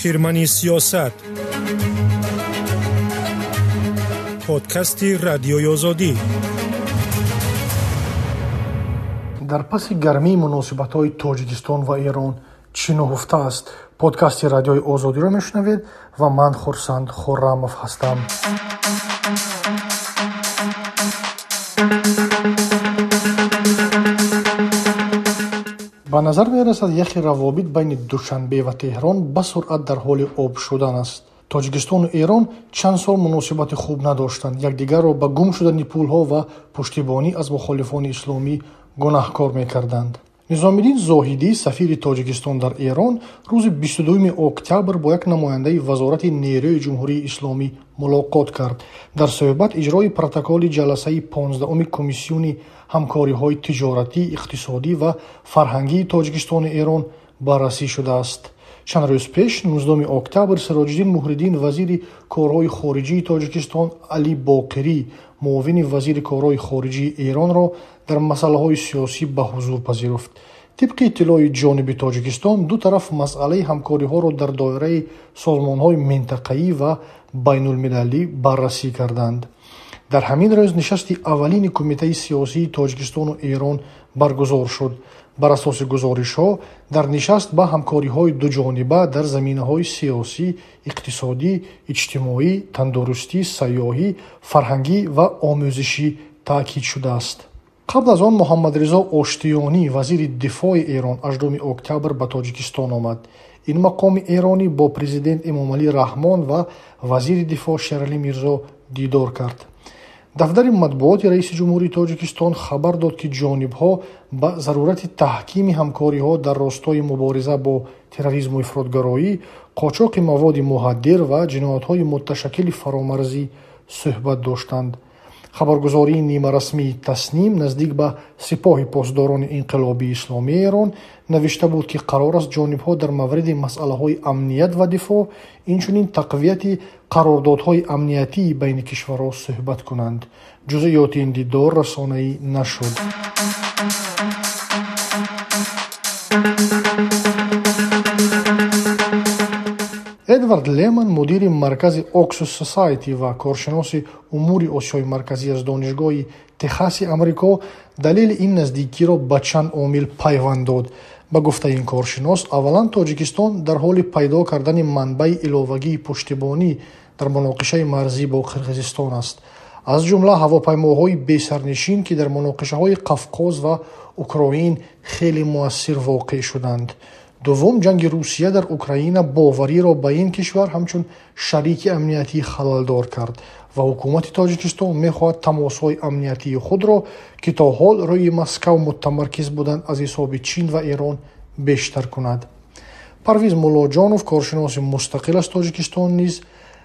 خیرمنی سیاست. پادکستی رادیوی آزادی. در پس گرمی مناسبت‌های تاجیکستان و ایران چی نهفته است؟ پادکست رادیوی آزادی را میشنوید و من خورسند خرمов هستم. به نظر می‌رسد یخی روابط بین دوشنبه و تهران به سرعت در حال آب شدن است. تاجیکستان و ایران چند سال مناسبت خوب نداشتند. یکدیگر را به گم شدن پول‌ها و پشتیبانی از مخالفان اسلامی گناهکار می‌کردند. نظامالدین زاهدی سفیر تاجیکستان در ایران روز 22 اکتبر با یک نماینده وزارت نیروی جمهوری اسلامی ملاقات کرد. در صحبت اجرای پروتکل جلسه 15 کمیسیون همکاری‌های تجارتی، اقتصادی و فرهنگی تاجیکستان و ایران بررسی شده است. چند روز پیش 19 اکتبر سراج‌الدین محردین وزیر کارهای خارجی تاجیکستان، علی باقری معاون وزیر کارهای خارجی ایران را در مسائل سیاسی به حضور پذیرفت. طبق اطلاع جانب تاجیکستان دو طرف مسئله همکاری‌ها را در دایره سازمان‌های منطقه‌ای و بین‌المللی بررسی کردند. در همین روز نشست اولین کمیته سیاسی تاجیکستان و ایران برگزار شد. بر اساس گزارش‌ها در نشست به همکاری‌های دو جانبه در زمینه‌های سیاسی، اقتصادی، اجتماعی، تندرستی، سیاحی، فرهنگی و آموزشی تاکید شده است. قبل از آن محمد رضا آشتیانی وزیر دفاع ایران 18 اکتبر به تاجیکستان آمد. این مقام ایرانی با پرزیدنت امامعلی رحمان و وزیر دفاع شیرعلی میرزا دیدار کرد. دفتر مطبوعات رئیس جمهوری تاجیکستان خبر داد که جانب‌ها به ضرورت تحکیم همکاری‌ها در راستای مبارزه با تروریسم و افراطگرایی، قاچاق مواد مخدر و جنایت‌های متشکل فرامرزی صحبت داشتند. خبرگزاری نیمه رسمی تصنیم نزدیک به سپاه پاسداران انقلابی اسلامی ایران نوشته بود که قرار است جانب‌ها در مورد مسئله‌های امنیت و دفاع، اینچنین تقویت قراردادهای امنیتی بین کشورها صحبت کنند. جزئیات این دیدار رسانه‌ای نشد. ادوارد لیمن مدیر مرکز اکسوس سوسایتی و کارشناس امور آسیای مرکزی از دانشگاه تگزاس آمریکا دلیل این نزدیکی را به چند عامل پیوند داد. به گفته این کارشناس، اولا تاجیکستان در حال پیدا کردن منبع علاوگی پشتیبانی در مناقشه مرزی با قرقیزستان است، از جمله هواپیماهای بی‌سرنشین که در مناقشه‌های قفقاز و اوکراین خیلی مؤثر واقع شدند. دوم، جنگ روسیه در اوکراین باوری را به این کشور همچون شریک امنیتی خلل‌دار کرد و حکومت تاجیکستان می‌خواهد تماس‌های امنیتی خود را که تا حال روی مسکو متمرکز بودند از حساب چین و ایران بیشتر کند. پرویز مولاجانوف کارشناس مستقل از تاجیکستان نیز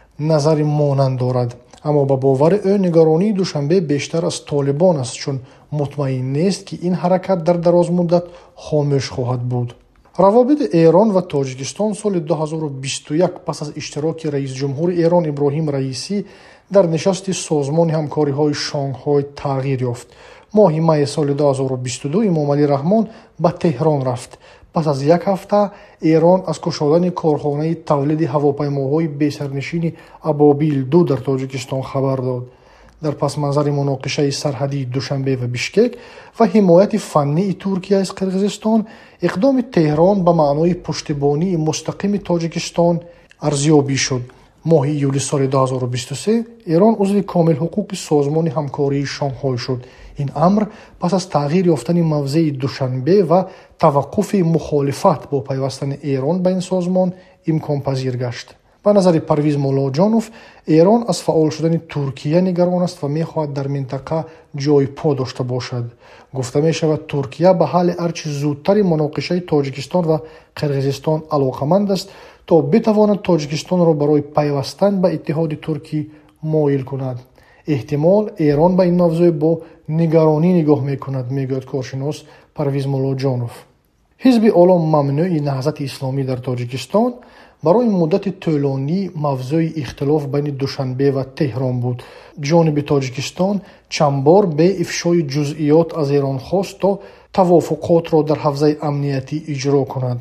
نظر مانند دارد، اما با باور او نگرانی دوشنبه بیشتر از طالبان است، چون مطمئن نیست که این حرکت در دراز مدت خاموش خواهد بود. روابط ایران و تاجیکستان سال 2021 پس از اشتراک رئیس جمهور ایران ابراهیم رئیسی در نشست سازمان همکاری‌های شانگهای تغییر یافت. ماه می سال 2022 امامعلی رحمان به تهران رفت. پس از یک هفته ایران از گشادن کارخانه تولید هواپیماهای بی‌سرنشین ابابیل 2 در تاجیکستان خبر داد. در پس منظر مناقشه سرحدی دوشنبه و بیشکک و حمایت فنی ترکیه از قرقیزستان، اقدام تهران به معنای پشتیبانی مستقیم تاجیکستان ارزیابی شد. ماه ایول سال 2023 ایران عضو کامل حقوق سازمان همکاری شانگهای شد. این امر پس از تغییر یافتن موضع دوشنبه و توقف مخالفت با پیوستن ایران به این سازمان امکان پذیر گشت. به نظر پرویز مولاجانوف، ایران از فعال شدن ترکیه نگران است و می‌خواهد در منطقه جای پا داشته باشد. گفته می‌شود ترکیه به حل هرچه زودتر مناقشه تاجیکستان و قرقیزستان علاقه‌مند است تا بتواند تاجیکستان را برای پیوستن به اتحاد ترکی مایل کند. احتمال ایران به این موضوع با نگرانی نگاه می‌کند، میگوید کارشناس پرویز مولاجانوف. حزب اعلی ممنوع نهضت اسلامی در تاجیکستان برای مدت طولانی موضوع اختلاف بین دوشنبه و تهران بود. جانب تاجیکستان چند بار به افشای جزئیات از ایران خواست تا توافقات را در حوزه امنیتی اجرا کند.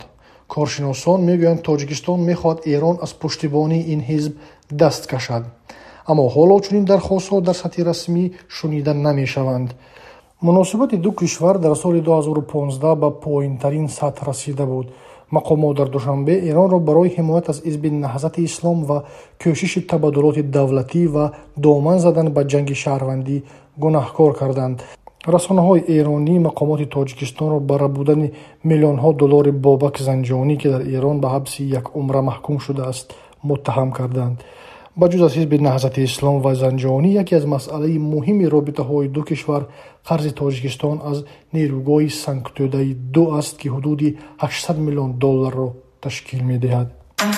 کارشناسان میگویند تاجیکستان میخواهد ایران از پشتیبانی این حزب دست کشد. اما حالا چنین درخواست‌ها در سطح رسمی شنیده نمیشوند. مناسبت دو کشور در سال 2015 به پایین‌ترین سطح رسیده بود. مقامات در دوشنبه ایران را برای حمایت از حزب نهضت اسلام و کوشش تبادلات دولتی و دامن زدن به جنگ شهروندی گناهکار کردند. رسانه‌های ایرانی مقامات تاجیکستان را برای بودن میلیون‌ها دلار بابک زنجانی که در ایران به حبس یک عمر محکوم شده است متهم کردند. بجز از حزب نهضت اسلام و زنجانی، یکی از مسائل مهم رابطه‌های دو کشور قرض تاجیکستان از نیروگاه سنگتوده 2 است که حدود 800 میلیون دلار را تشکیل می‌دهد.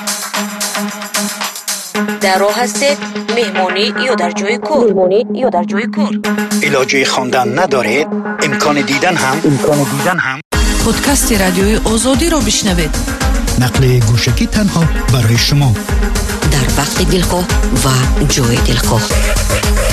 در راه هستید مهمانی یا در جای کار علاجه خواندن ندارید، امکان دیدن هم پادکست رادیوی آزادی را بشنوید. نقل گوشکی تنها برای شما در وقت دلخواه و جای دلخواه.